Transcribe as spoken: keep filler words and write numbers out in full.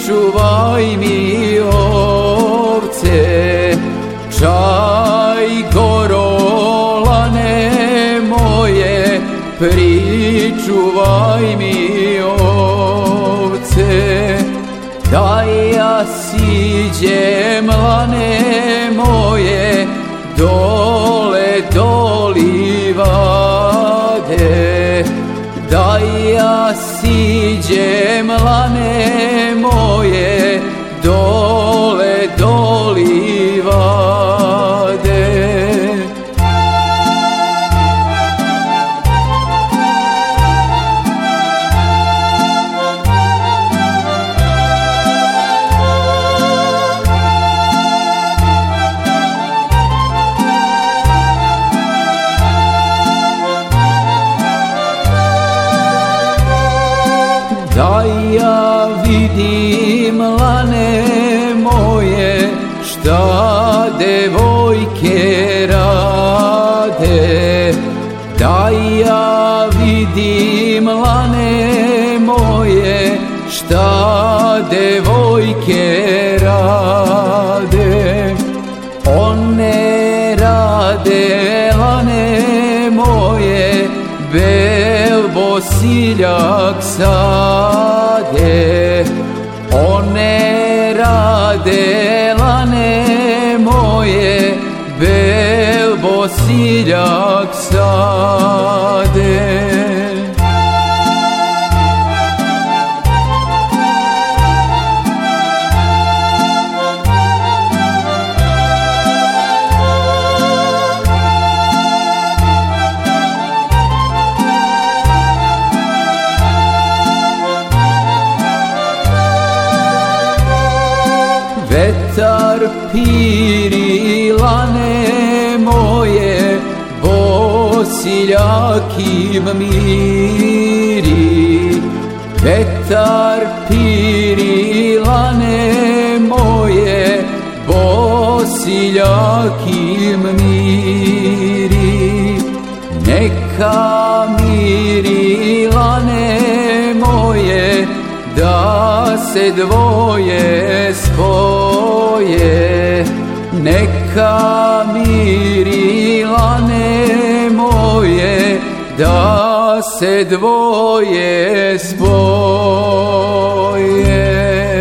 pričuvaj mi ovce, čaj gorolane moje, pričuvaj mi ovce, da ja siđem lane moje, dole do livade, da ja siđem lane moje, dole do livade. Da ja vidim lane moje, šta devojke rade, da ja vidim lane moje, šta devojke rade, one rade lane moje, bel bosiljak sade, one rade lane moje, bel bosiljak sade. Vetar piri lane moje, bosiljak im miri. Vetar piri lane moje, bosiljak im miri. Neka miri lane moje, da se dvoje spoje, neka miri lane moje, da se dvoje spoje.